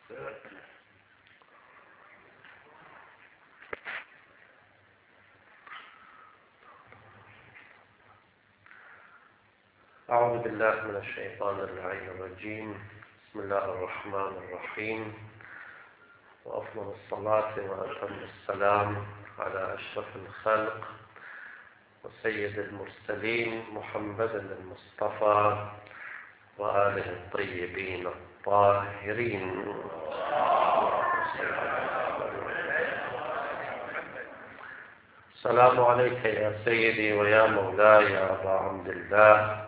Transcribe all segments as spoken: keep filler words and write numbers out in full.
أعوذ بالله من الشيطان اللعين الرجيم. بسم الله الرحمن الرحيم، وأفضل الصلاة وأتم السلام على أشرف الخلق وسيد المرسلين محمد المصطفى وآله الطيبين الطاهرين. السلام عليك يا سيدي ويا مولاي يا أبا عبد الله،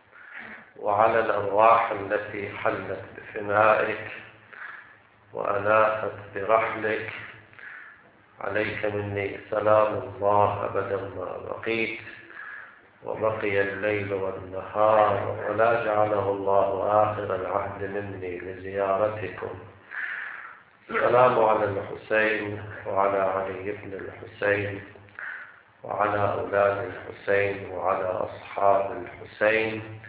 وعلى الأرواح التي حلت بفنائك وأناخت برحلك، عليك مني سلام الله أبدا ما بقيت وبقي الليل والنهار، ولا جعله الله آخر العهد مني لزيارتكم. السلام على الحسين وعلى علي بن الحسين وعلى أولاد الحسين وعلى أصحاب الحسين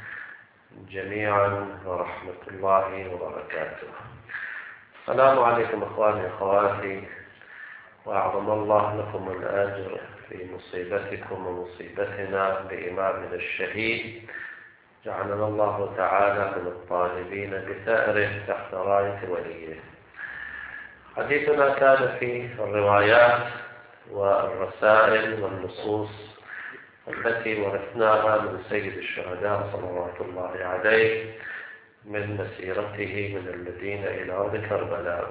جميعا ورحمة الله وبركاته. السلام عليكم أخواني أخواتي، وأعظم الله لكم الأجر في مصيبتكم ومصيبتنا بإمامنا الشهيد، جعلنا الله تعالى من الطالبين بثأره تحت راية وليه. حديثنا كان في الروايات والرسائل والنصوص التي ورثناها من سيد الشهداء صلوات الله عليه من مسيرته من المدينة إلى أرض كربلاء.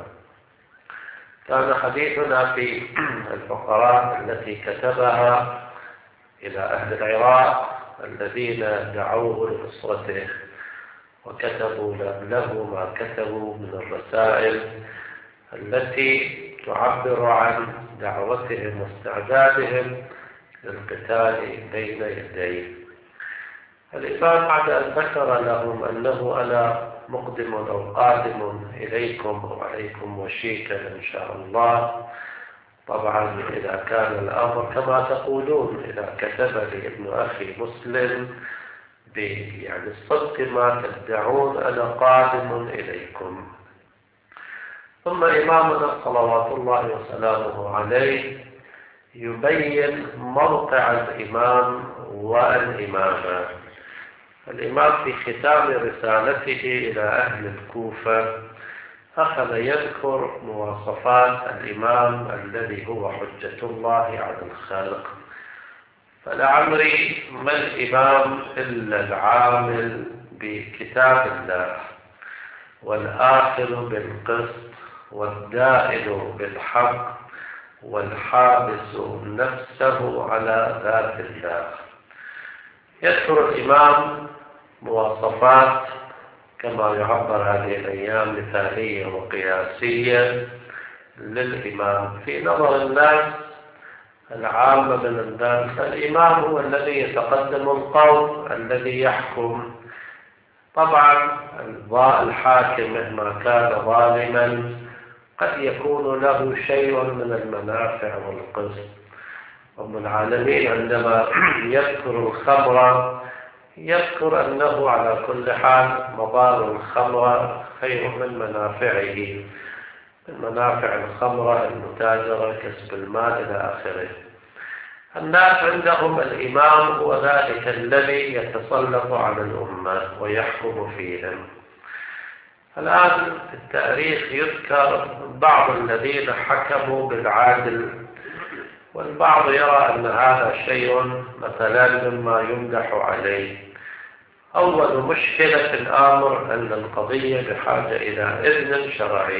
كان حديثنا في الفقرات التي كتبها إلى أهل العراق الذين دعوه لنصرته وكتبوا له ما كتبوا من الرسائل التي تعبر عن دعوتهم واستعدادهم للقتال بين يديه. الإمام بعد أن ذكر لهم أنه أنا مقدم أو قادم إليكم وعليكم وشيكا إن شاء الله، طبعا إذا كان الأمر كما تقولون، إذا كتب لي ابن أخي مسلم يعني الصدق ما تدعون أنا قادم إليكم. ثم إمامنا صلوات الله وسلامه عليه يبين موقع الإمام والإمامة. الإمام في ختام رسالته إلى أهل الكوفة أخذ يذكر مواصفات الإمام الذي هو حجة الله على الخلق. فلعمري ما الإمام إلا العامل بكتاب الله والآخذ بالقسط والدائل بالحق والحابس نفسه على ذات الله. يذكر الإمام مواصفات كما يعبر هذه الأيام مثالية وقياسية للإمام في نظر الناس العامة من الناس. الإمام هو الذي يتقدم القول الذي يحكم. طبعا الحاكم مهما كان ظالما قد يكون له شيء من المنافع والقسط. رب العالمين عندما يذكر الخمر يذكر أنه على كل حال مضار الخمر خير من منافعه، من منافع الخمر المتاجرة كسب المال إلى آخره. الناس عندهم الإمام هو ذلك الذي يتسلط على الأمة ويحكم فيهم. الآن في التاريخ يذكر بعض الذين حكموا بالعدل، والبعض يرى أن هذا شيء مثلا مما يمدح عليه. أول مشكلة في الأمر أن القضية بحاجة إلى إذن شرعي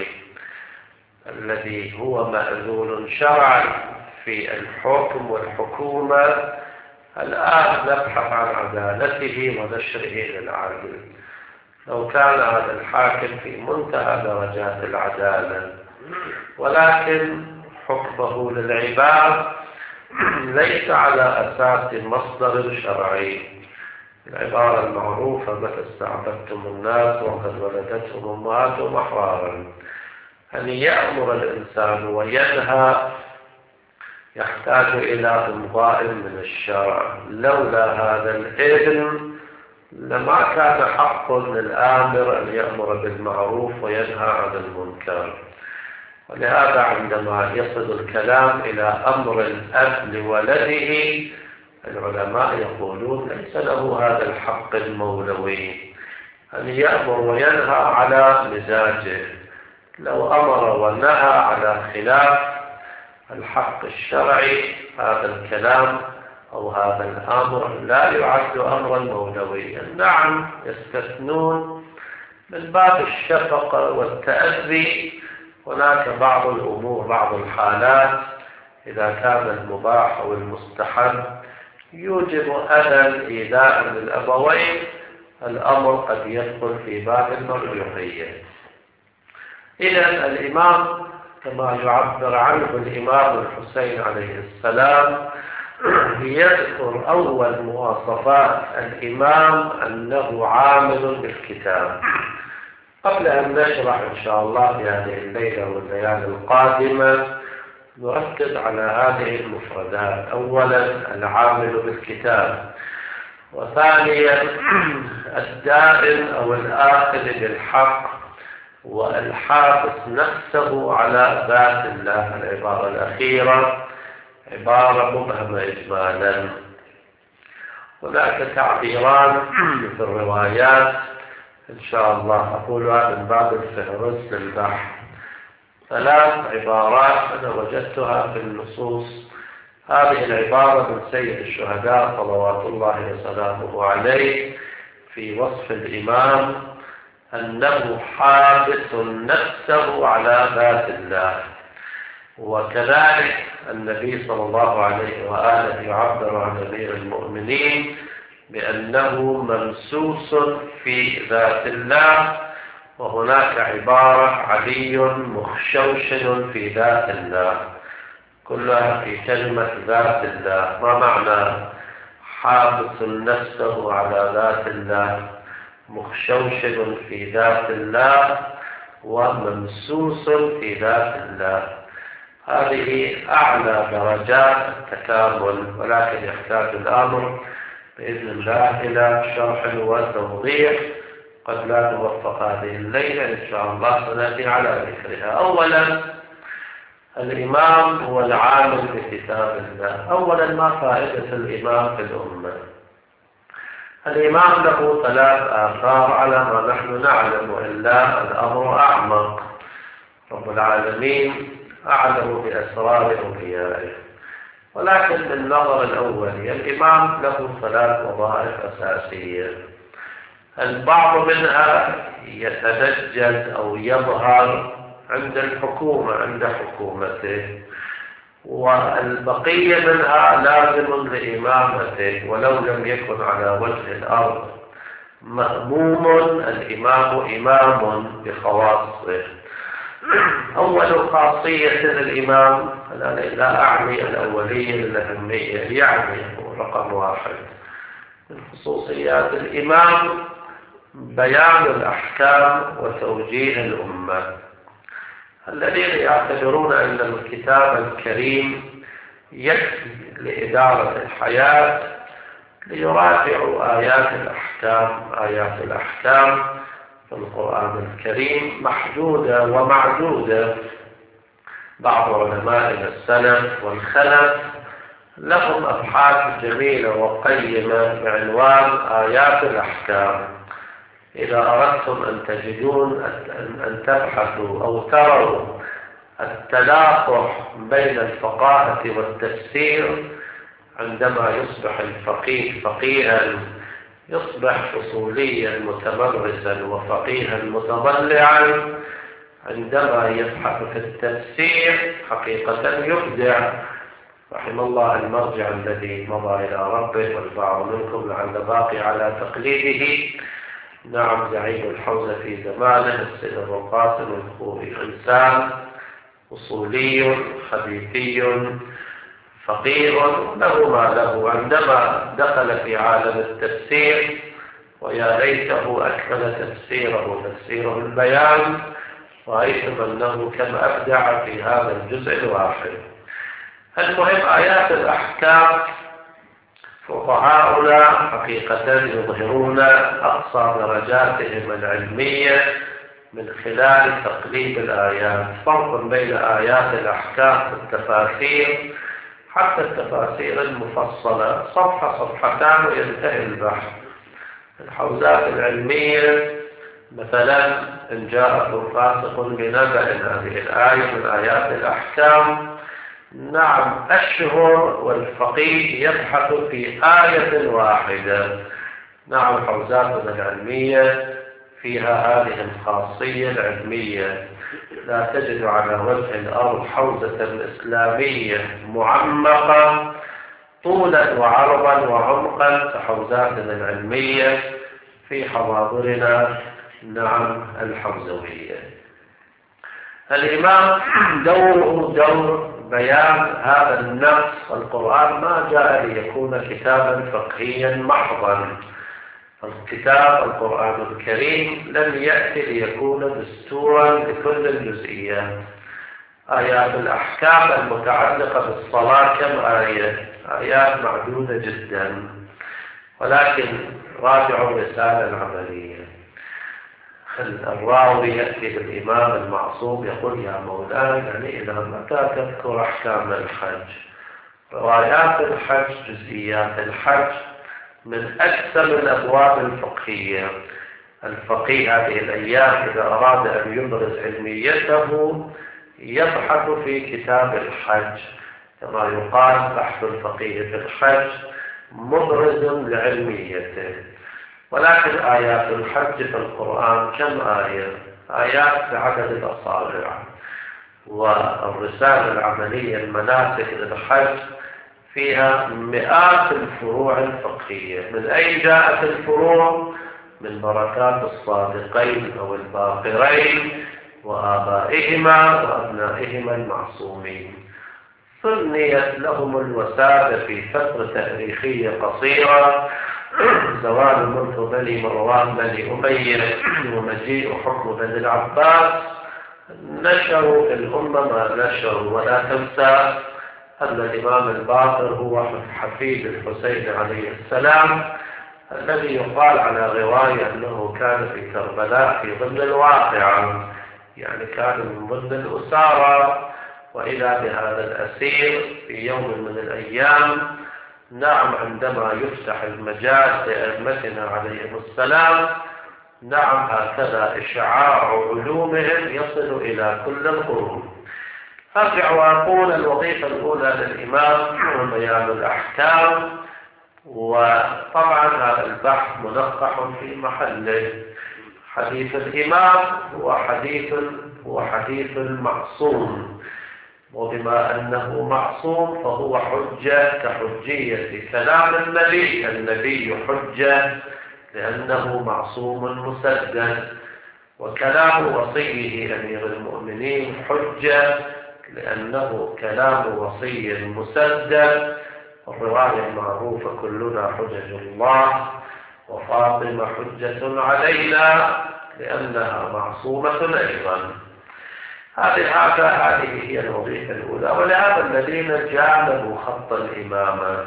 الذي هو مأذون شرعا في الحكم والحكومة. الآن نبحث عن عدالته ونشره للعدل. لو كان هذا الحاكم في منتهى درجات العدالة ولكن حكمه للعباد ليس على أساس مصدر شرعي. العبارة المعروفة متى استعبدتم الناس وقد ولدتهم أمهاتهم أحرارا. أن يأمر الإنسان وينهى يحتاج إلى إمضاء من الشرع. لولا هذا الإذن لما كان حق للآمر أن يأمر بالمعروف وينهى عن المنكر. ولهذا عندما يصل الكلام إلى أمر الأب لولده، العلماء يقولون ليس له هذا الحق المولوي أن يأمر وينهى على مزاجه. لو أمر ونهى على خلاف الحق الشرعي، هذا الكلام أو هذا الأمر لا يعد أمرا مولويا. نعم، يستثنون من باب الشفقة والتأذي. هناك بعض الأمور، بعض الحالات إذا كان المباح أو المستحب يوجب أذى إيذاء للأبوين، الأمر قد يدخل في باب المرجوحية. إذن الإمام كما يعبر عنه الإمام الحسين عليه السلام يذكر أول مواصفات الإمام أنه عامل بالكتاب. قبل أن نشرح إن شاء الله في هذه الليلة والليالي القادمة نركز على هذه المفردات. أولا العامل بالكتاب، وثانيا الدائم أو الآخذ بالحق والحافظ نفسه على ذات الله. العبارة الأخيرة عبارة مبهمة إجمالا. هناك تعبيران في الروايات إن شاء الله أقولها من باب الفهرس للبحث. ثلاث عبارات أنا وجدتها في النصوص. هذه العبارة من سيد الشهداء صلوات الله وسلامه عليه في وصف الإمام أنه حابس نفسه على ذات الله. وكذلك النبي صلى الله عليه وآله يعبر عن أمير المؤمنين بأنه ممسوس في ذات الله. وهناك عبارة علي مخشوشن في ذات الله، كلها في كلمة ذات الله. ما معنى حابس نفسه على ذات الله، مخشوشن في ذات الله، وممسوس في ذات الله؟ هذه أعلى درجات التكامل، ولكن يحتاج الأمر بإذن الله إلى شرح وتوضيح. قد لا نوفق هذه الليلة إن شاء الله، سنأتي على ذكرها. أولا الإمام هو العامل بكتاب الله. أولا ما فائدة الإمام في الأمة؟ الإمام له ثلاث آثار على ما نحن نعلم، وإلا الأمر أعمق. رب العالمين أعلم بأسرار أوليائه، ولكن بالنظر الأولي الإمام له ثلاث وظائف أساسية. البعض منها يتنجد أو يظهر عند الحكومة، عند حكومته، والبقية منها لازم لإمامته ولو لم يكن على وجه الأرض. مأموم الإمام إمام بخواصه. أول خاصية للإمام، أنا لا أعني الأولية الأهمية، يعني رقم واحد من خصوصيات الإمام بيان الأحكام وتوجيه الأمة. الذين يعتبرون أن الكتاب الكريم يكفي لإدارة الحياة ليراجعوا آيات الأحكام. آيات الأحكام في القرآن الكريم محدودة ومعدودة. بعض علمائنا السلف والخلف لهم أبحاث جميلة وقيمة بعنوان آيات الأحكام. إذا أردتم أن تجدون أن تبحثوا أو تروا التلاقح بين الفقاهة والتفسير، عندما يصبح الفقيه فقيها يصبح أصوليا متمرسا وفقيها متضلعا، عندما يبحث في التفسير حقيقة يبدع. رحم الله المرجع الذي مضى إلى ربه، والبعض منكم لعل باقي على تقليده. نعم، زعيم الحوزة في زمانه السيد القاسم الخوئي، إنسان أصولي حديثي فقير له ما له. عندما دخل في عالم التفسير، ويا ليته أكمل تفسيره تفسيره البيان، رأيتم أنه كم أبدع في هذا الجزء الواحد. المهم آيات الأحكام فقهاؤنا حقيقة يظهرون أقصى درجاتهم العلمية من خلال تقليد الآيات. فرق بين آيات الأحكام في التفاسير حتى التفاسير المفصلة صفحة صفحتان وينتهي البحث. الحوزات العلمية مثلا إن جاءكم فاسق بنبأ، هذه الآية من آيات الأحكام. نعم أشهر والفقيه يبحث في آية واحدة. نعم حوزاتنا العلمية فيها هذه الخاصية العلمية. لا تجد على وجه الأرض حوزة إسلامية معمقة طولا وعرضا وعمقا كحوزاتنا العلمية في حواضرنا نعم الحوزوية. الإمام دوره دور بيان هذا النص. القرآن ما جاء ليكون كتابا فقهيا محضا. الكتاب القرآن الكريم لم يأتي ليكون دستورا لكل الجزئيات. آيات الأحكام المتعلقة بالصلاة كم آية؟ آيات معدودة جدا، ولكن راجعوا الرسالة العملية. الراوي يأتي بالإمام المعصوم يقول يا مولانا يعني إلى متى تذكر أحكام الحج؟ روايات الحج جزئيات الحج من أكثر الأبواب الفقهية. الفقيه هذه الأيام إذا أراد أن يبرز علميته يبحث في كتاب الحج، كما يقال بحث الفقيه في الحج مبرز لعلميته. ولكن آيات الحج في القرآن كم آية؟ آيات بعدد الأصابع. والرسالة العملية المناسك للحج فيها مئات الفروع الفقهية. من أين جاءت الفروع؟ من بركات الصادقين أو الباقرين وآبائهما وأبنائهما المعصومين. ثنيت لهم الوسادة في فترة تاريخية قصيرة، زوال ملك بني مروان بني أمية ومجيء حكم بني العباس، نشروا في الأمة ما نشروا. ولا تنسى أن الإمام الباقر هو حفيد الحسين عليه السلام، الذي يقال على رواية أنه كان في كربلاء في ضمن الواقعة، يعني كان من ضمن الأسارة. وإذا بهذا الأسير في يوم من الأيام نعم عندما يفتح المجال لأئمتنا عليهم السلام نعم هكذا إشعاع علومهم يصل إلى كل القرون. أرجع وأقول الوظيفة الأولى للإمام بيان الأحكام، وطبعا هذا البحث ملقح في محله. حديث الإمام هو حديث هو حديث معصوم، وبما أنه معصوم فهو حجة كحجية كلام النبي. النبي حجة لأنه معصوم مسدد، وكلام وصيه أمير المؤمنين حجة لأنه كلام وصي مسدد. الرواية المعروفة كلنا حجج الله وفاطمة حجة علينا لأنها معصومة أيضا. هذه هذه هي الوظيفة الأولى. ولهذا الذين جانبوا خط الإمامة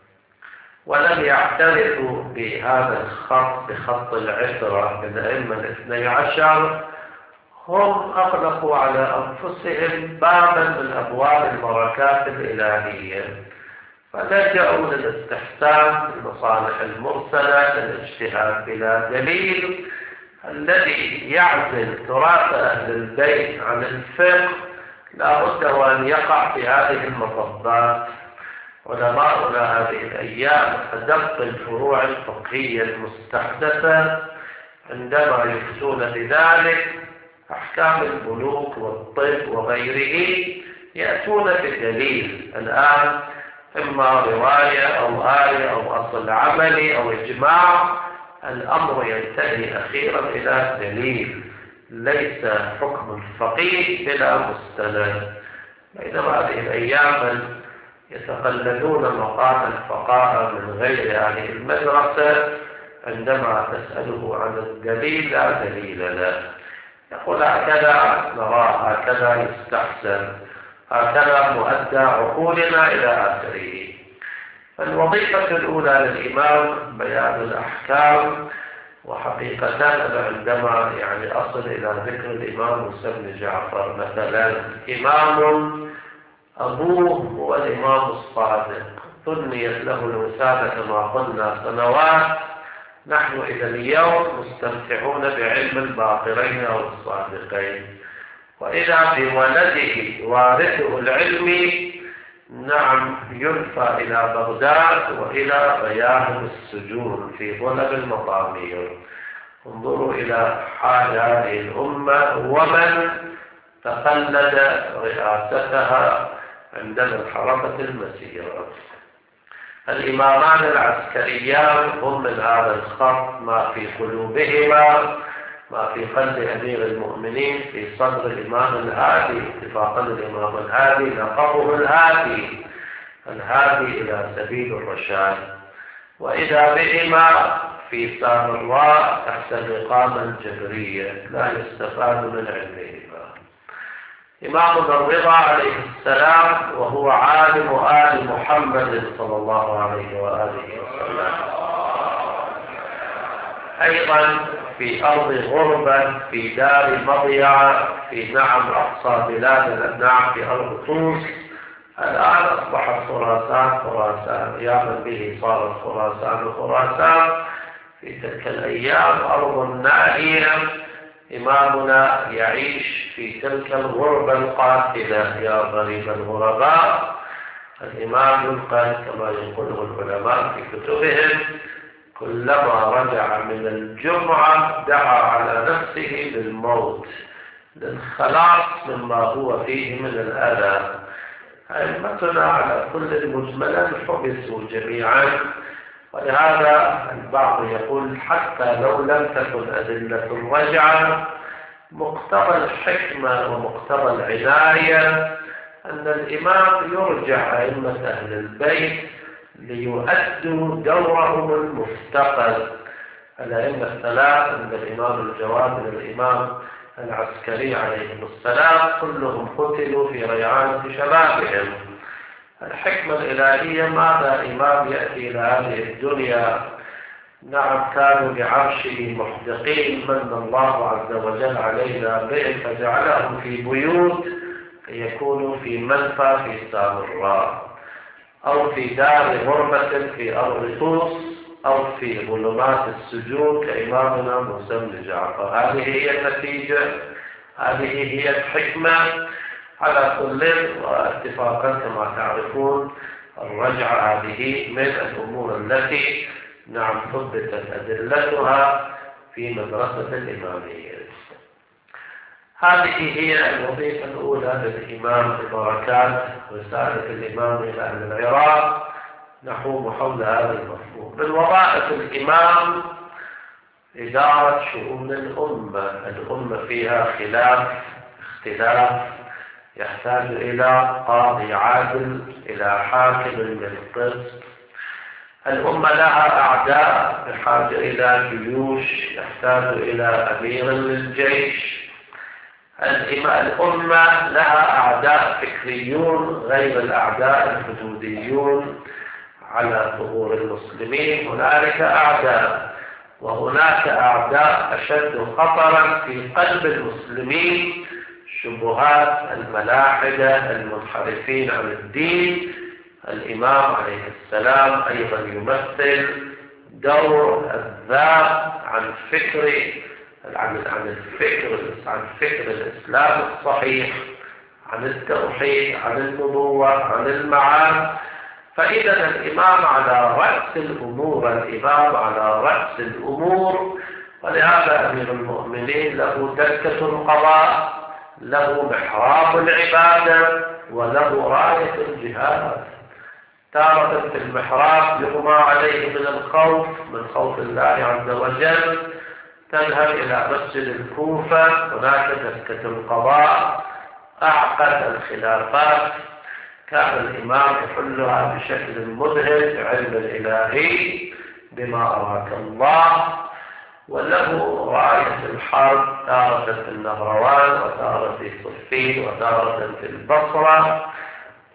ولم يعترفوا بهذا الخط بخط العشرة من أئمة الاثني عشر هم أغلقوا على أنفسهم بابا من أبواب البركات الإلهية، فلجأوا للاستحسان المصالح المرسلة للاجتهاد بلا دليل الذي يعزل تراث أهل البيت عن الفقه. لا بد وأن يقع في هذه المصبات. علماؤنا هذه الأيام أدق الفروع الفقهية المستحدثة عندما يفتون بذلك أحكام البنوك والطب وغيره يأتون بدليل الآن، إما رواية أو آية أو أصل عملي أو إجماع. الأمر ينتهي أخيرا إلى دليل، ليس حكم الفقيه بلا مستند. بينما هذه الأيام يتقلدون مقام الفقهاء من غير هذه المدرسة، عندما تسأله عن الدليل لا دليل له، يقول هكذا نرى، هكذا يستحسن، هكذا مؤدى عقولنا إلى آخره. فالوظيفة الأولى للإمام بيان الأحكام. وحقيقة أنا عندما يعني أصل إلى ذكر الإمام موسى بن جعفر مثلا، إمام أبوه هو الإمام الصادق، ثنيت له الوسادة كما قلنا سنوات، نحن إلى اليوم مستمتعون بعلم الباقرين أو الصادقين، وإذا بولده وارثه العلمي نعم ينفى إلى بغداد وإلى غياهب السجون في ظلم المطامير. انظروا إلى حال هذه الأمة ومن تقلد رئاستها عندما انحرفت المسيرة. الإمامان العسكريان هم من هذا الخط، ما في قلوبهما ما في قلب أمير المؤمنين في صدر الإمام الهادي، اتفاقا الإمام الهادي لقبه الهادي، الهادي إلى سبيل الرشاد، وإذا بهما في سامراء تحت الإقامة الجبرية لا يستفاد من علمهما. إمامنا الرضا عليه السلام وهو عالم آل محمد صلى الله عليه وآله وسلم، أيضا في أرض غربة في دار مضيعة في نعم أقصى بلاد نعم في أرض طوس، الآن أصبحت خراسان خراسان، أياما به صارت خراسان خراسان، في تلك الأيام أرض نائية. إمامنا يعيش في تلك الغربة القاتلة، يا غريب الغرباء. الإمام ينقل كما يقوله العلماء في كتبهم كلما رجع من الجمعة دعا على نفسه بالموت للخلاص مما هو فيه من الأذى. أئمتنا على كل المجمل حبسوا جميعا، ولهذا البعض يقول حتى لو لم تكن أدلة الرجعة مقتضى الحكمة ومقتضى العناية أن الإمام يرجع أئمة أهل البيت ليؤدوا دورهم المفتقد. الأئمة الثلاث من الإمام الجواد من الإمام العسكري عليهم السلام كلهم قتلوا في ريعان شبابهم. الحكمة الإلهية ماذا إمام يأتي إلى هذه الدنيا؟ نعم كانوا بعرشه محدقين، من الله عز وجل علينا بهم فجعلهم في بيوت ليكونوا في منفى في سامراء، أو في دار غربة في أرض طوس، أو في ظلمات السجون كإمامنا موسى بن جعفر. هذه هي النتيجة، هذه هي الحكمة. على كل واتفاقا كما تعرفون الرجعة هذه من الأمور التي نعم ثبتت أدلتها في مدرسة الإمامية. هذه هي الوظيفة الأولى للإمام ببركات رسالة الإمام إلى أهل العراق. نحوم حول هذا المفهوم. من وظائف الإمام إدارة شؤون الأمة. الأمة فيها خلاف اختلاف يحتاج إلى قاضي عادل، إلى حاكم بالقسط. الأمة لها أعداء بحاجة إلى جيوش، يحتاج إلى أمير للجيش. الأمة لها أعداء فكريون غير الأعداء الحدوديون على ثغور المسلمين. هنالك أعداء، وهناك أعداء أشد خطرا في قلب المسلمين، شبهات الملاحدة المنحرفين عن الدين. الإمام عليه السلام أيضا يمثل دور الذاب عن فكر عن عن الفكر عن فكر الإسلام الصحيح، عن التوحيد، عن النبوة، عن المعاد. فإذا الإمام على رأس الأمور، الإمام على رأس الأمور. ولهذا أمير المؤمنين له دكة القضاء، له محراب العبادة، وله راية الجهاد. تارة في المحراب يغمى عليه من الخوف، من خوف الله عز وجل، تذهب إلى مسجد الكوفة، هناك دكة القضاء، أعقد الخلافات، كان الإمام يحلها بشكل مذهل بعلم الإلهي بما أراك الله. وله راية الحرب، تارة في النهروان، وتارة في صفين، وتارة في البصرة،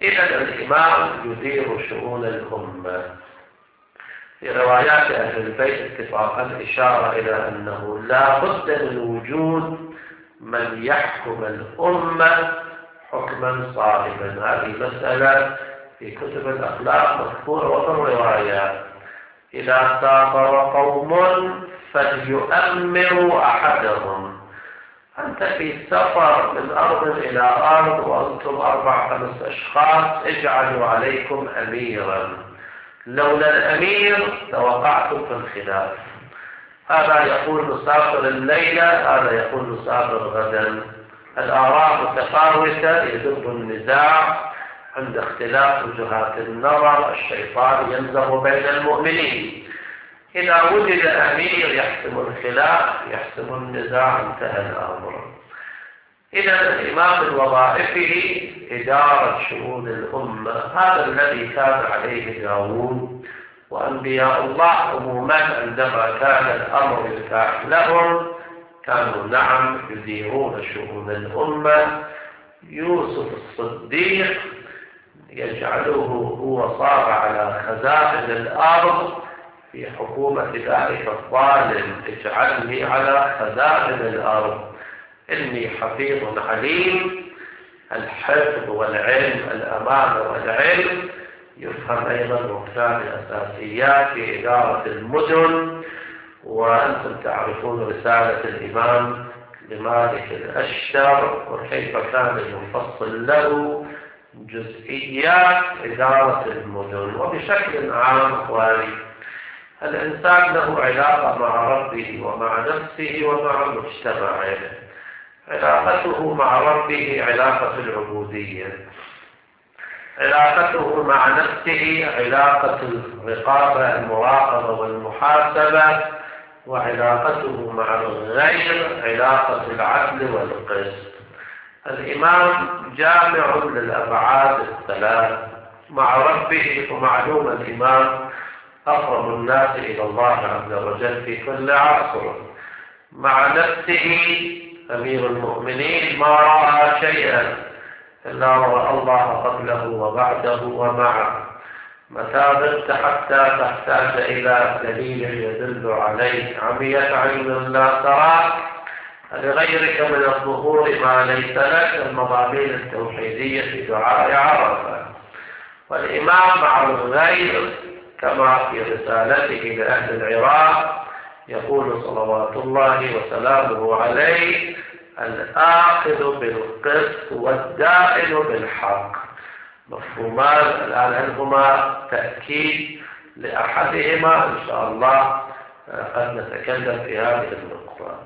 إذا الإمام يدير شؤون الأمة. في روايات أهل البيت اتفاقا إشارة إلى أنه لا بد من وجود من يحكم الأمة حكما صائبا. هذه مسألة في كتب الأخلاق مذكورة وفي الروايات. إذا سافر قوم فليؤمروا أحدهم. أنت في سفر من أرض إلى أرض وأنتم أربع خمس أشخاص، اجعلوا عليكم أميرا. لولا الأمير لوقعتم في الخلاف. هذا يقول نسافر الليلة، هذا يقول نسافر غدا. الآراء متفاوتة، يدب النزاع عند اختلاف وجهات النظر. الشيطان ينزغ بين المؤمنين. إذا وجد أمير يحسم الخلاف يحسم النزاع، انتهى الأمر. إذا الإمام من وظائفه إدارة شؤون الأمة. هذا الذي كان عليه داوود وأنبياء الله عموما. عندما كان الأمر يتاح لهم كانوا نعم يديرون شؤون الأمة. يوسف الصديق يجعله هو صار على خزائن الأرض في حكومة ذلك الظالم. اجعلني على خزائن الأرض إني حفيظ عليم. الحفظ والعلم، الأمانة والعلم، يفهم أيضا ركنان أساسيات في إدارة المدن. وأنتم تعرفون رسالة الإمام لمالك الأشتر وكيف كان يفصل له جزئيات إدارة المدن. وبشكل عام أخواني، الإنسان له علاقة مع ربه ومع نفسه ومع مجتمعه. علاقته مع ربه علاقة العبودية، علاقته مع نفسه علاقة الرقابة المراقبة والمحاسبة، وعلاقته مع الغير علاقة العدل والقسط. الإمام جامع للأبعاد الثلاث. مع ربه ومعلوم الإمام أقرب الناس إلى الله عز وجل في كل عصر. مع نفسه أمير المؤمنين ما رأى شيئا إلا رأى الله قبله وبعده ومعه. متى غبت حتى تحتاج إلى دليل يدل عليه، عميت عين لا تراك، لغيرك من الظهور ما ليس لك، المضامين التوحيدية في دعاء عرفة. والإمام مع الغير كما في رسالته لأهل العراق يقول صلوات الله وسلامه عليه: الآخذ بالقسط والدائن بالحق. مفهومان الآن هلهما تأكيد لأحدهما إن شاء الله قد نتكلم في هذه النقطة.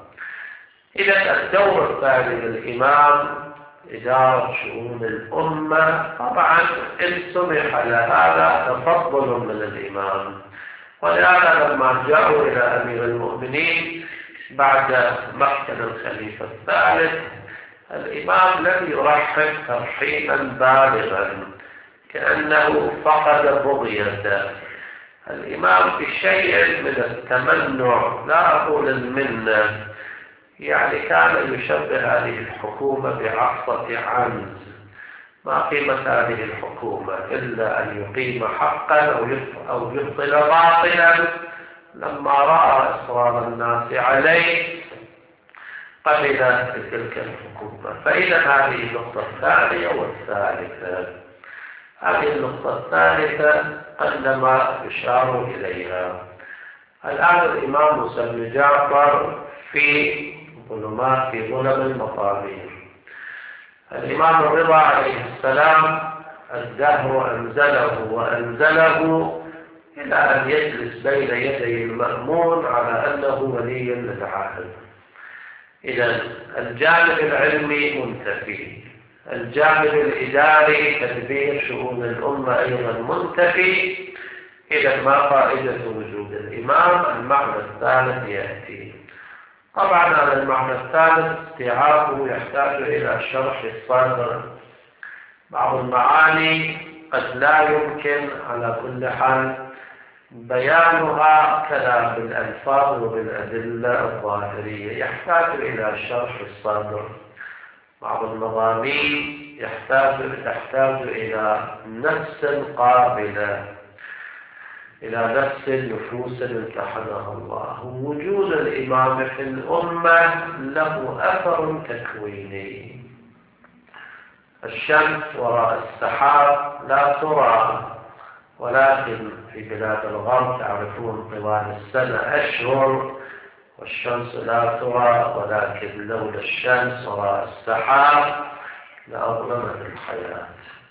إذا الدور الثاني للإمام إدارة شؤون الأمة. طبعا إن سمح لهذا تفضل من الإمام، ولهذا لما جاءوا إلى أمير المؤمنين بعد مقتل الخليفة الثالث الإمام لم يرحب ترحيبا بالغا كأنه فقد بغيته. الإمام بشيء من التمنع، لا أقول المنة، يعني كان يشبه هذه الحكومة بعصا عنز. ما قيمة هذه الحكومة إلا أن يقيم حقا أو يبطل باطلا. لما رأى إصرار الناس عليه قبل بتلك الحكومة. فإذا هذه النقطة الثانية والثالثة. هذه النقطة الثالثة قلما يشار إليها. الآن الإمام موسى بن جعفر في ظلمات في ظلم المطامير. الإمام الرضا عليه السلام الدهر أنزله وأنزله إلى أن يجلس بين يدي المأمون على أنه ولي للعهد. إذا الجانب العلمي منتفي، الجانب الإداري تدبير شؤون الأمة أيضا منتفي. إذا ما فائدة وجود الإمام؟ المعنى الثالث يأتي. طبعا هذا المعنى الثالث استيعابه يحتاج إلى شرح الصدر. بعض المعاني قد لا يمكن على كل حال بيانها كذا بالألفاظ وبالأدلة الظاهرية، يحتاج إلى شرح الصدر. بعض المضامين يحتاج تحتاج إلى نفس قابلة، إلى نفس نفوس امتحنها الله. وجود الإمام في الأمة له أثر تكويني. الشمس وراء السحاب لا ترى، ولكن في بلاد الغرب تعرفون طوال السنة أشهر والشمس لا ترى، ولكن لولا الشمس وراء السحاب لأظلمت الحياة.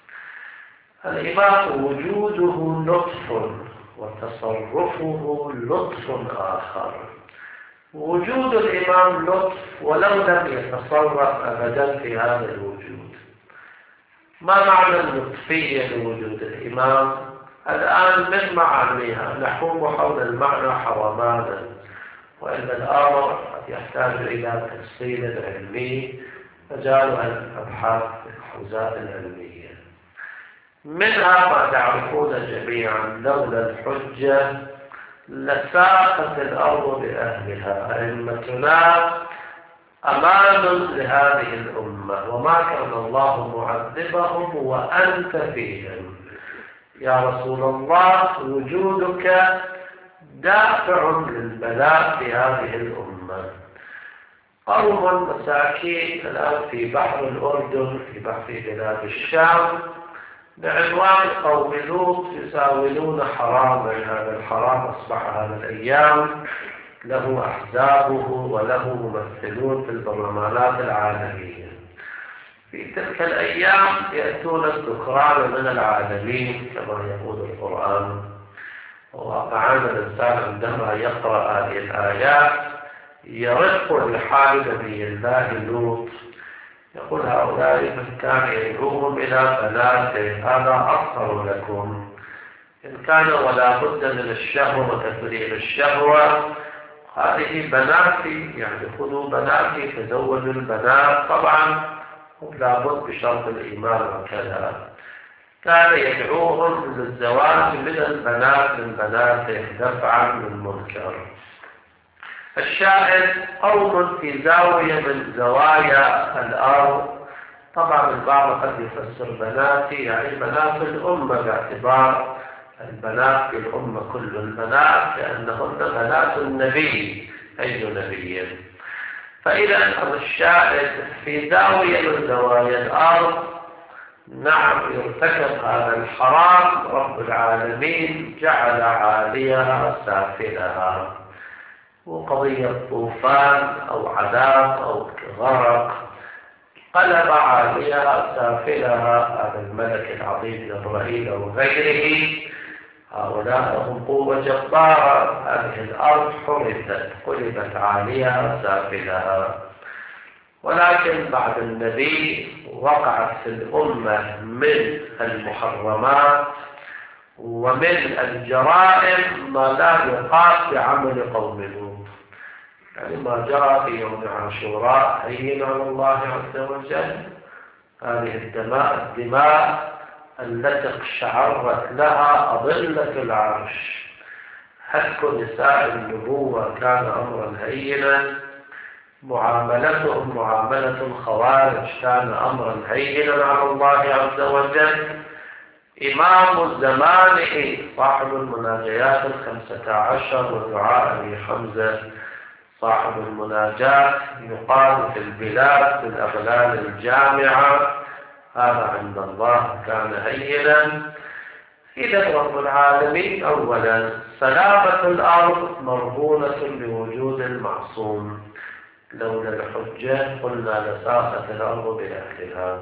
الإمام وجوده لطف وتصرفه لطف آخر. وجود الإمام لطف ولو لم يتصرف أبدا في هذا الوجود. ما معنى اللطفية لوجود الإمام؟ الآن من معانيها نحوم حول المعنى حرمانا، وإن الأمر قد يحتاج إلى تفصيل علمي مجالها الأبحاث في الحوزات العلمية. منها ما تعرفون جميعا لولا الحجة لساقت الأرض بأهلها. أئمتنا أمان لهذه الأمة، وما كان الله معذبهم وأنت فيهم. يا رسول الله وجودك دافع للبلاء في هذه الأمة. قوم مساكين الآن في بحر الأردن، في بحر بلاد الشام، بعنوان قوم لوط يساولون حراما. هذا الحرام أصبح هذه الأيام له أحزابه وله ممثلون في البرلمانات العالمية. في تلك الأيام يأتون الذكران من العالمين كما يقول القرآن. وواقعا الإنسان عندما يقرأ هذه الآيات يرق لحال نبي الله لوط، يقول هؤلاء من كان يدعوهم إلى بناته هذا أطهر لكم، إن كان ولا بد من الشهوة وتفريغ الشهوة هذه بناتي، يعني خذوا بناتي تزوجوا البنات، طبعا لا بد بشرط الإيمان وكذا. كان يدعوهم للزواج من البنات من بناته دفعا للمنكر. الشاهد قوم في زاوية من زوايا الأرض. طبعا البعض قد يفسر بناتي يعني بنات الأمة، باعتبار البنات في الأمة كل البنات لأنهن بنات النبي أي نبي. فإذا الشاهد في زاوية من زوايا الأرض نعم يرتكب هذا الحرام، رب العالمين جعل عاليها سافلها. وقضية طوفان أو عذاب أو غرق قلب عاليها سافلها. هذا الملك العظيم جبرائيل أو غيره، هؤلاء لهم قوة جبارة. هذه الأرض حرثت قلبت عاليها سافلها. ولكن بعد النبي وقعت في الأمة من المحرمات ومن الجرائم ما لا يقاس بعمل قوم لوط. يعني ما جرى في يوم عاشوراء هين على الله عز وجل. هذه الدماء الدماء التي اقشعرت لها أضلة العرش. هتك نساء النبوة كان أمرا هينا، معاملتهم معاملة الخوارج كان أمرا هينا على الله عز وجل. إمام زمانه صاحب المناجيات الخمسة عشر ودعاء أبي حمزة صاحب المناجاة يقال في البلاد بالأغلال الجامعة، هذا عند الله كان هينا. إذا رب العالمين أولا سلامة الأرض مرهونة بوجود المعصوم. لولا الحجة قلنا لساقت الأرض بأهلها.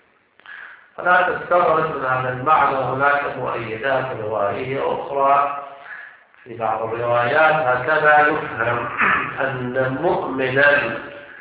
فلا تستغرب من هذا المعنى. هناك مؤيدات روائية أخرى في بعض الروايات هكذا يفهم أن مؤمنا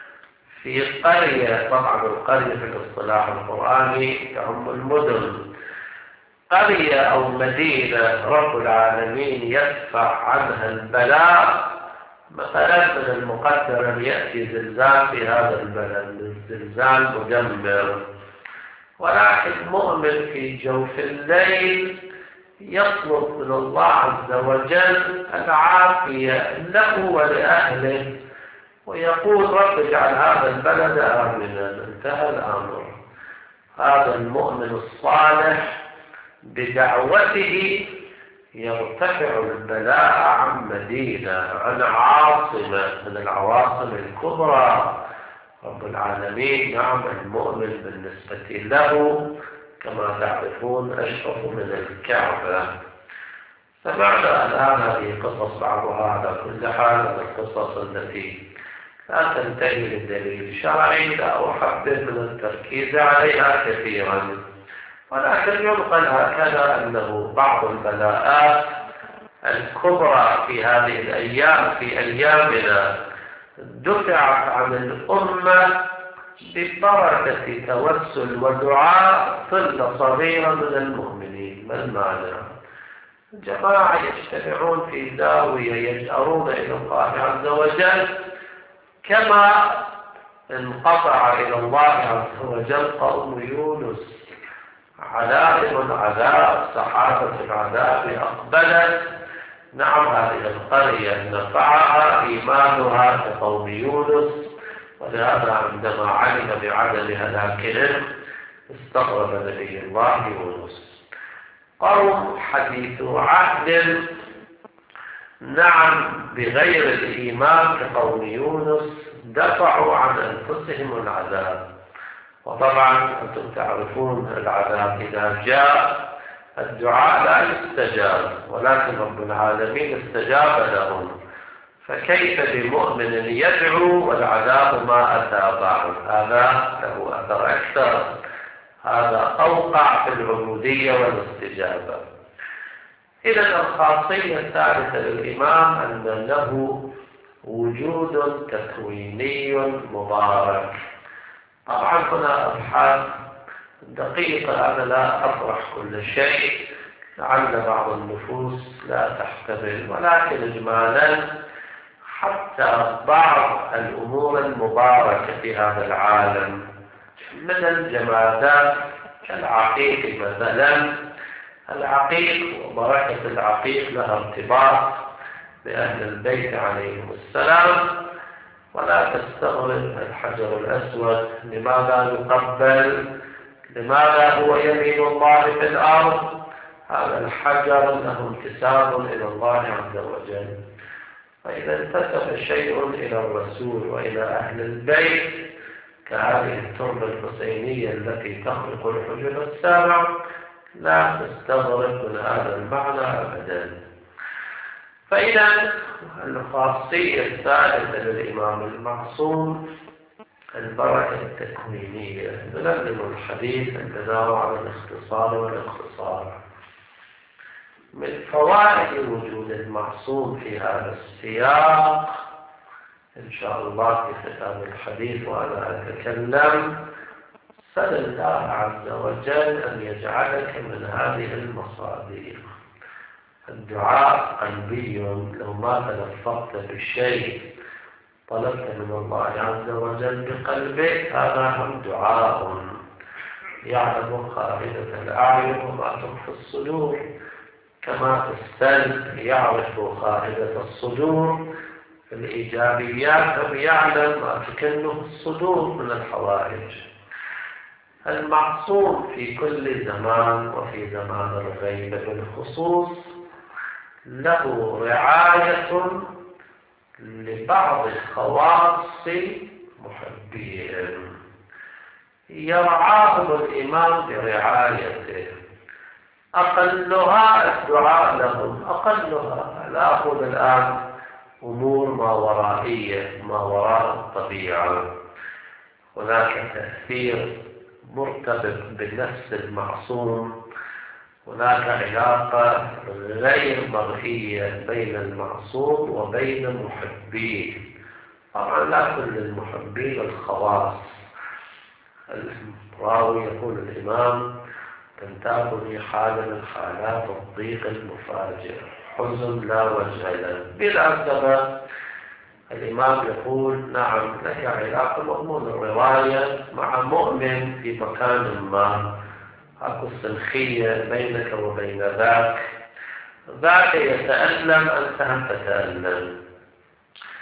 في قرية، طبعا القرية في الاصطلاح القرآني تعم المدن، قرية أو مدينة رب العالمين يدفع عنها البلاء. مثلا من المقدر أن يأتي زلزال في هذا البلد، الزلزال مدمر، ولكن مؤمن في جوف الليل يطلب من الله عز وجل العافية له ولأهله، ويقول رب اجعل هذا البلد آمنا، انتهى الأمر. هذا المؤمن الصالح بدعوته يرتفع البلاء عن مدينة، عن عاصمة من العواصم الكبرى. رب العالمين نعم المؤمن بالنسبة له كما تعرفون أشرف من الكعبة. سمعنا الآن هذه قصص بعضها على كل حال من القصص التي لا تنتهي للدليل الشرعي، لا أحبب من التركيز عليها كثيرا، ولكن ينقل هكذا أنه بعض البلاءات الكبرى في هذه الأيام في أيامنا دفعت عن الأمة ببركة توسل ودعاء طفل صغيرة من المؤمنين. ما المعنى؟ جماعة يجتمعون في زاوية يجأرون إلى الله عز وجل كما انقطع إلى الله عز وجل قوم يونس. علائم العذاب، سحابة العذاب أقبلت. نعم هذه القرية نفعها إيمانها كقوم يونس، ولهذا عندما علم بعدم هلاكهم استغرب نبي الله يونس. قوم حديث عهد نعم بغير الإيمان كقوم يونس دفعوا عن أنفسهم العذاب. وطبعا أنتم تعرفون العذاب إذا جاء الدعاء لا يستجاب، ولكن رب العالمين استجاب لهم. فكيف بمؤمن يدعو والعذاب ما أتى بعد؟ هذا له أثر أكثر، هذا أوقع في العبودية والاستجابة. إذا الخاصية الثالثة للإمام أن له وجود تكويني مبارك. طبعا هنا أبحاث دقيقة، أنا لا أطرح كل شيء لعل بعض النفوس لا تحتمل، ولكن إجمالا حتى بعض الأمور المباركة في هذا العالم من الجمادات كالعقيق مثلا. العقيق وبركة العقيق لها ارتباط بأهل البيت عليهم السلام. ولا تستغرب الحجر الأسود لماذا يقبل، لماذا هو يمين الله في الأرض. هذا الحجر له انتساب إلى الله عز وجل، فإذا انتسب شيء إلى الرسول وإلى أهل البيت كهذه التربة الحسينية التي تخلق الحجر السابع لا تستغرب من هذا المعنى أبدا. فإذا الخاصية الثالثة للإمام المعصوم البركة التكوينية. نلزم الحديث عندنا على الاختصار والاختصار. من فوائد وجود المعصوم في هذا السياق إن شاء الله في ختام الحديث وأنا أتكلم، سل الله عز وجل أن يجعلك من هذه المصادر. الدعاء قلبي، لو ما تلفظت بالشيء طلبت من الله عز وجل بقلبك، هذا هم دعاء. يعلم خائنة الأعين وما تخفي الصدور، كما في السلب يعرف خائنة الصدور. في الإيجابيات هم يعلم ما تكنه الصدور من الحوائج. المعصوم في كل زمان وفي زمان الغيب بالخصوص له رعاية لبعض خواص محبين يرعاهم الإمام برعايته. أقلها الدعاء لهم، أقلها. لا أقول الآن أمور ما ورائية ما وراء الطبيعة، هناك تأثير مرتبط بالنفس المعصوم، هناك علاقة غير مرئية بين المعصوم وبين محبيه. طبعا لا كل المحبين الخواص. الراوي يقول الإمام تنتابني حال من حالات الضيق المفاجئ، حزن لا وجه له بلا سبب. الإمام يقول نعم له علاقة مضمون الرواية مع مؤمن في مكان ما، أكو سلخية بينك وبين ذاك، ذاك يتألم أنت هم تتألم.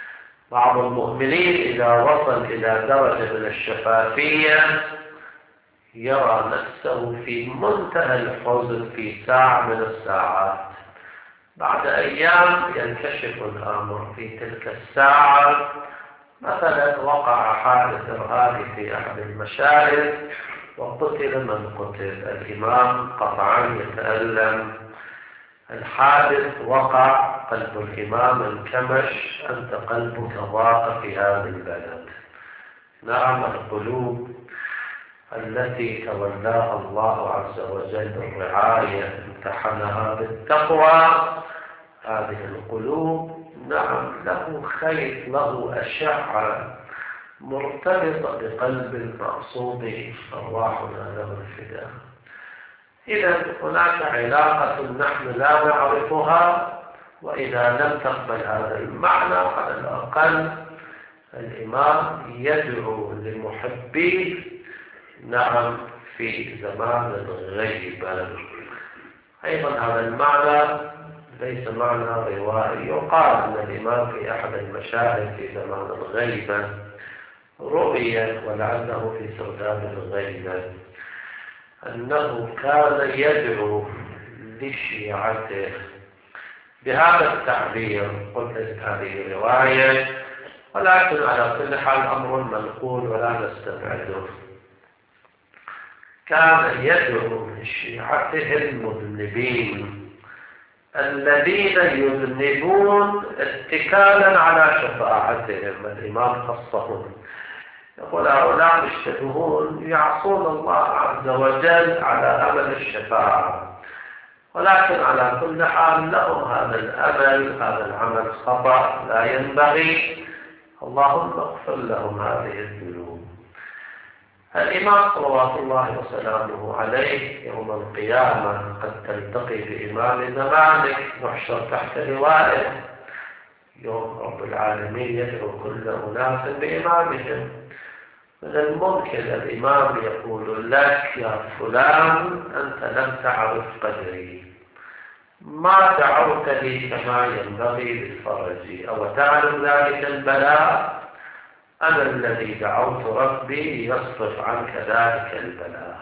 بعض المؤمنين إذا وصل إلى درجة من الشفافية يرى نفسه في منتهى الحزن في ساعة من الساعات، بعد أيام ينكشف الأمر. في تلك الساعة مثلا وقع حادث إرهابي في أحد المشاهد وقتل من قتل، الإمام قطعا يتألم. الحادث وقع، قلب الإمام انكمش، أنت قلبك ضاق في هذا البلد. نعم، القلوب التي تولاها الله عز وجل الرعاية امتحنها بالتقوى، هذه القلوب نعم له خيط، له أشعة مرتبطة بقلب المقصود أرواحنا له الفداء. إذا هناك علاقة نحن لا نعرفها، وإذا لم تقبل هذا المعنى على الأقل الإمام يدعو لمحبيه نعم في زمان الغيبة. أيضا هذا المعنى ليس معنى روائي، يقال أن الإمام في أحد المشاهد في زمان الغيبة رؤيا، ولعله في سرداب الغيبة، أنه كان يدعو لشيعته بهذا التعبير. قلت هذه رواية، ولكن على كل حال أمر منقول ولا نستبعده. كان يدعو لشيعته المذنبين الذين يذنبون اتكالا على شفاعتهم، الإمام خصهم، يقول هؤلاء يشتبهون يعصون الله عز وجل على أمل الشفاعة، ولكن على كل حال لهم هذا الأمل، هذا العمل خطأ لا ينبغي، اللهم اغفر لهم هذه الذنوب. الإمام صلوات الله وسلامه عليه يوم القيامة قد تلتقي بإمام زمانك، نحشر تحت لوائه، يوم رب العالمين يدعو كل أناس بإمامهم. من الممكن الإمام يقول لك يا فلان أنت لم تعرف قدري، ما دعوت لي كما ينبغي للفرج، أو تعلم ذلك البلاء، أنا الذي دعوت ربي يصرف عنك ذلك البلاء.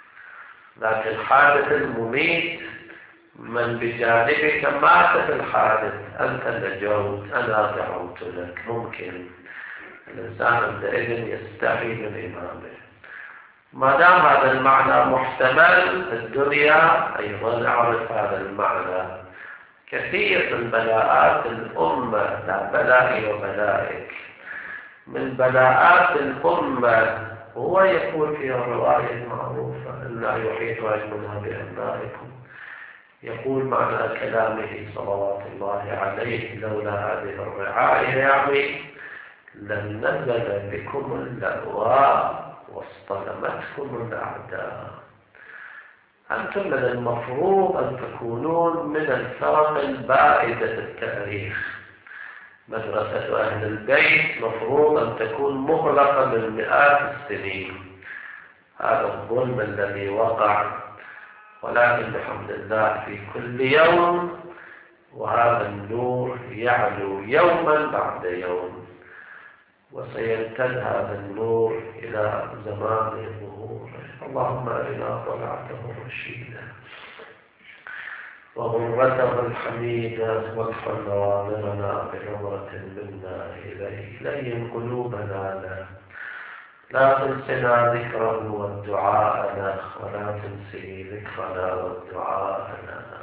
لكن حادث المميت من بجانبك مات في الحادث، أنت نجوت، أنا دعوت لك. ممكن الإنسان عندئذ يستحي من إمامه. ما دام هذا المعنى محتمل في الدنيا أيضا نعرف هذا المعنى. كثير من بلاءات الأمة، لا بلائي وبلائك، من بلاءات الأمة هو يقول في الرواية المعروفة أن لا يحيط علمنا بأبنائكم، يقول معنى كلامه صلوات الله عليه لولا هذه الرعاية يعني لن نزل بكم اللأواء واصطدمتكم الأعداء. أنتم من المفروض أن تكونون من الفرق البائدة في التاريخ. مدرسة أهل البيت مفروض أن تكون مغلقة من مئات السنين. هذا الظلم الذي وقع، ولكن بحمد الله في كل يوم وهذا النور يعلو يوما بعد يوم، وسيمتد هذا النور إلى زمان ظهوره. اللهم أرنا طلعته رشيدا وغرته الحميدة، وادخل نوامرنا بنظرة منا إليه، لين قلوبنا له، لا تنسنا ذكره والدعاء له، ولا تنسي ذكرنا والدعاء لنا.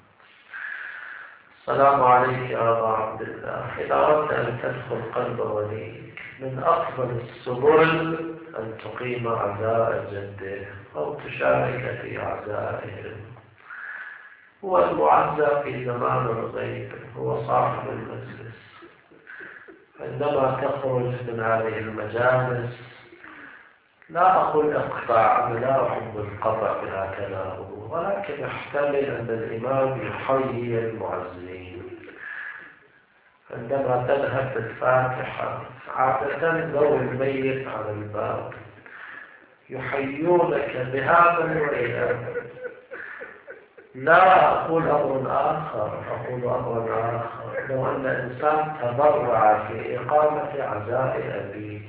السلام عليك يا أبا عبد الله. إذا أردت أن تدخل قلب وليك من أفضل السبل أن تقيم عزاء جده أو تشارك في عزائهم. هو المعزى في زمان الغيب، هو صاحب المجلس. عندما تخرج من هذه المجالس، لا أقول اقطع، أنا لا أحب القطع بهكذا، ولكن احتمل أن الإمام يحيي المعزين. عندما تذهب بالفاتحة عادة ذوي الميت على الباب يحيونك بهذا وإذا لا أقول أمر آخر أقول أمر آخر لو أن إنسان تبرع في إقامة عزاء أبيك،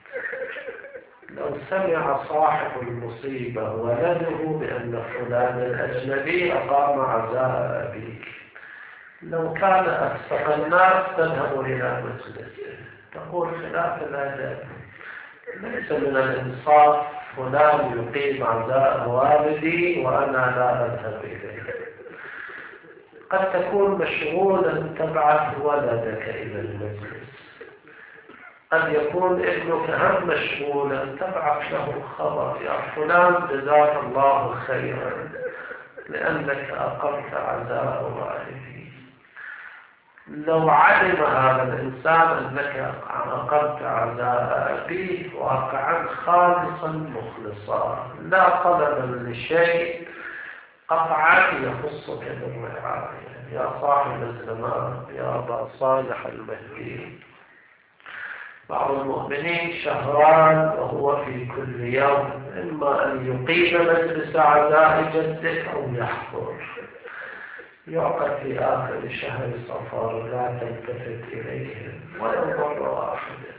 لو سمع صاحب المصيبة ولده بأن فلان الأجنبي أقام عزاء أبيك، لو كان أفسق الناس تذهب إلى مجلسه تقول خلاف الأدب، ليس من الإنصاف فلان يقيم عزاء والدي وأنا لا أذهب إليه. قد تكون مشغولا تبعث ولدك إلى المجلس، قد يكون ابنك هم مشغولا تبعث له خبر يا فلان جزاك الله خيرا لأنك أقمت عزاء والدي. لو علم هذا الإنسان أنك أقمت عزاء أبيه واقعا خالصا مخلصا لا طلبا لشيء قطعا يخصك بالرعاية، يا صاحب الزمان يا أبا صالح المهدي، بعض المؤمنين شهران وهو في كل يوم إما أن يقيم مجلس عزاء جدك أو يحضر، يعقد في آخر شهر صفر لا تلتفت إليهم ولو مرة واحدة.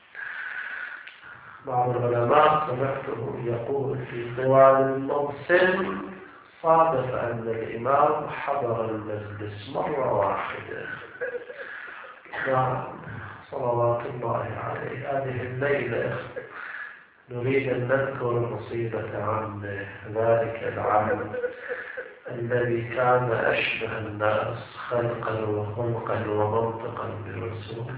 بعض العلماء سمعته يقول في طوال الموسم صادف أن الإمام حضر المجلس مرة واحدة. نعم صلوات الله عليه. هذه الليلة نريد أن نذكر مصيبة عمه ذلك العم الذي كان أشبه الناس خلقا وخلقا ومنطقا برسوله.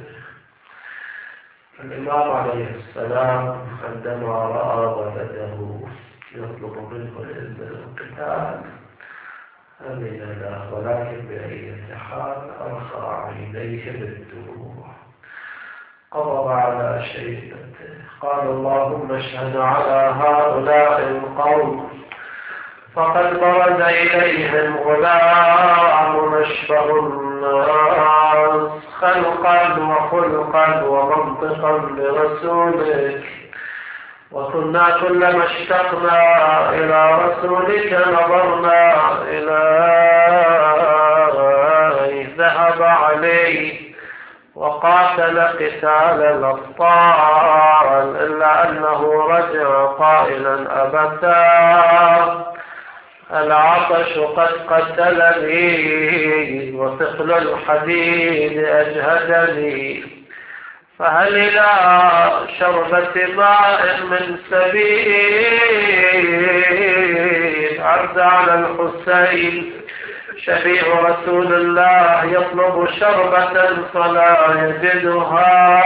الإمام عليه السلام عندما رأى ولده يطلب منه العلم القتال أمن له، ولكن بأية حال أرخى عينيه بالدموع، قبض على شيبته، قال اللهم اشهد على هؤلاء القوم فقد برز إليهم غلام مشبه الناس خلقا وخلقا ومنطقا برسولك، وكنا كلما اشتقنا إلى رسولك نظرنا إليه ذهب عليه وقاتل قتال الأبطال إلا أنه رجع قائلا أبتا العطش قد قتلني وثقل الحديد أجهدني، فهل إلى شربة ماء من سبيل. عرض على الحسين شفيع رسول الله يطلب شربة فلا يجدها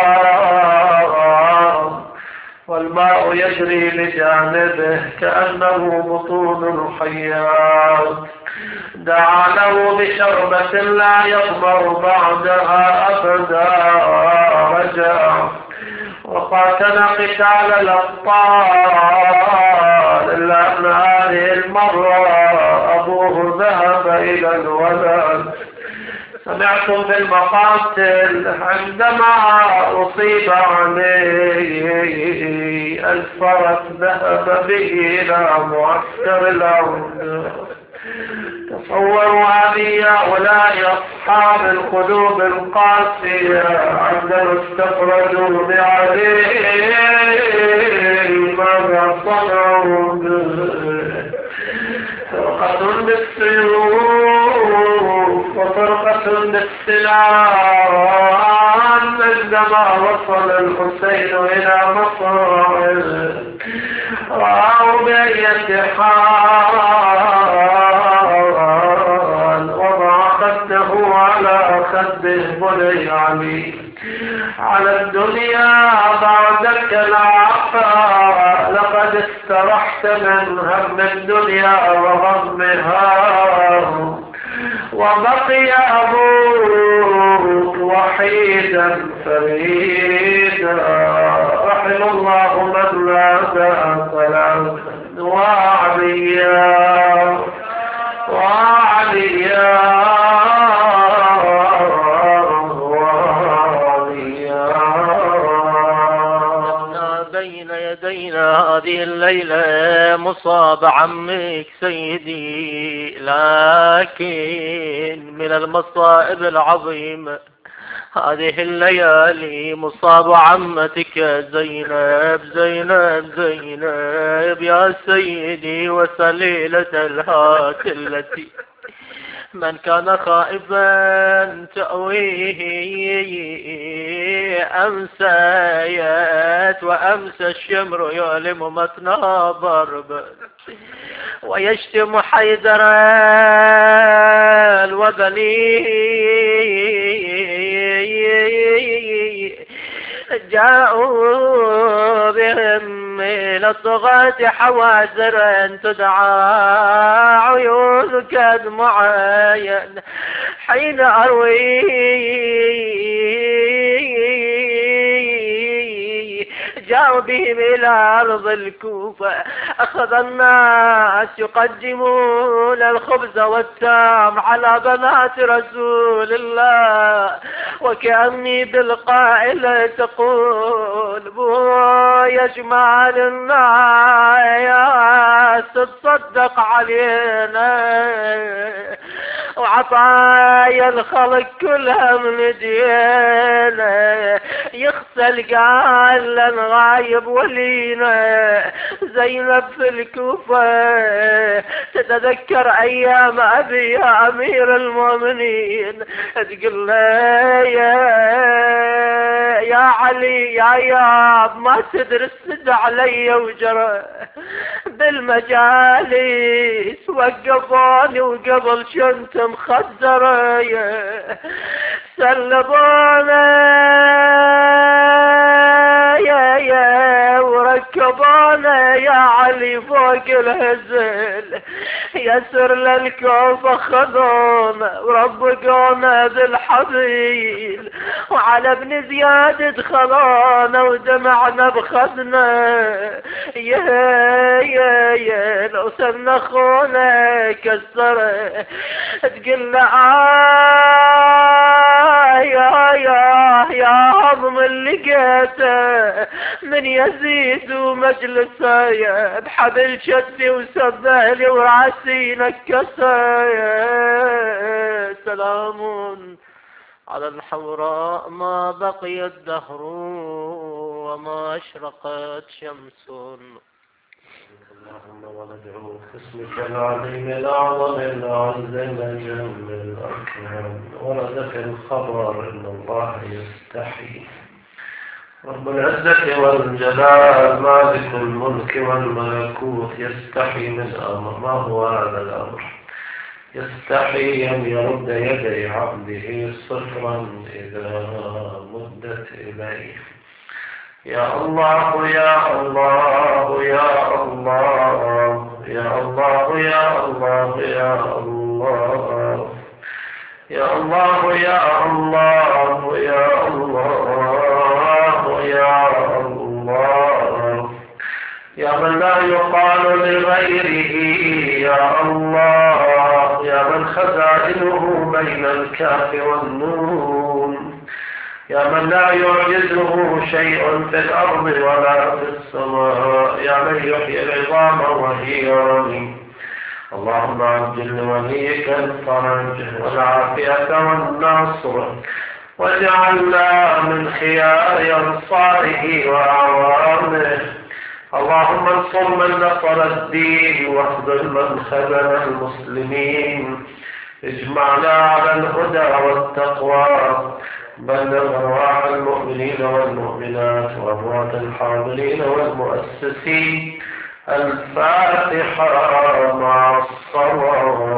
والماء يجري لجانبه كأنه بطون الحيات، دعا له بشربة لا يظمر بعدها أبدا، رجع وقاتل قتال الأبطال إلا أن هذه المرة أبوه ذهب إلى الولد. سمعتم في المقاتل عندما أصيب عليه الفرس ذهب به إلى معسكر الأرض. تصوروا هذه هؤلاء أصحاب القلوب القاسية عندما استفردوا بعليه ماذا صنعوا به. فرقة بالسيوف وفرقة بالسنان. عندما وصل الحسين إلى مصر رأوا بأية حال وضع خده على خده بني علي على الدنيا بعدك العفا، لقد استرحت من هم الدنيا وغمها، وبقي أبوك وحيدا فريدا. رحم الله من نادى ثلاثا وعليا وعليا وعليا بين يدينا هذه الليلة مصاب عمك سيدي، لكن من المصائب العظيمة هذه الليالي مصاب عمتك زينب زينب زينب يا سيدي، وسليلة الهات التي من كان خائفا تأويه أمسيت، وأمسى الشمر يؤلم متنها ضربا ويشتم حيدرا وبنيه، جاءوا بهم إلى الطغاة حوازرا تدعى عيونك دمعايا حين أروي، جاءوا بهم إلى أرض الكوفة، أخذ الناس يقدمون الخبز والتام على بنات رسول الله، وكأني بالقائلة تقول بو يجمع الناس تصدق علينا، وعطايا الخلق كلها من دينا، يغسل قال لن غايب ولينا. زينب في الكوفة تتذكر ايام ابي يا امير المؤمنين، تقول له يا يا علي يا ياب ما تدري السد علي وجرى بالمجالس، وقفوني وقبل شنت مخدرة سلبونا يا يا وركبونا يا علي فوق الهزل، يسر للكوف خذونا وربقونا بالحبيل، وعلى ابن زياد دخلونا ودمعنا بخدنا، يا يا يا لو سن اخونا كسره تقول له آه يا يا يا عظم اللي لقيته من يزيد ومجلسه يا بحبل شدي وسبالي وراسي نكسه، سلام على الحوراء ما بقي الدهر وما أشرقت شمس. اللهم وندعوك باسمك العظيم الأعظم الأعز الأجل الأكرم، وردك الخبر إن الله يستحي. رب العزة والجلال مالك الملك والملكوت يستحي من أمر. ما هو هذا الأمر؟ يستحي أن يرد يدي عبده صفرا إذا مدت إليه. يا الله يا الله يا الله يا الله يا الله يا الله يا الله يا الله يا الله يا الله يا من لا يقال لغيره يا الله، يا من خزائنه بين الكاف والنون، يا من لا يعجزه شيء في الأرض ولا في السماء، يا من يحيي العظام وهي رميم. اللهم عجل لوليك الفرج والعافية والنصر، واجعلنا من خيار أنصاره وأعوانه. اللهم انصر من نصر الدين واخذل من خذل المسلمين. اجمعنا على الهدى والتقوى. بلغ أرواح المؤمنين والمؤمنات وأموات الحاضرين والمؤسسين. الفاتحة مع الصلاة.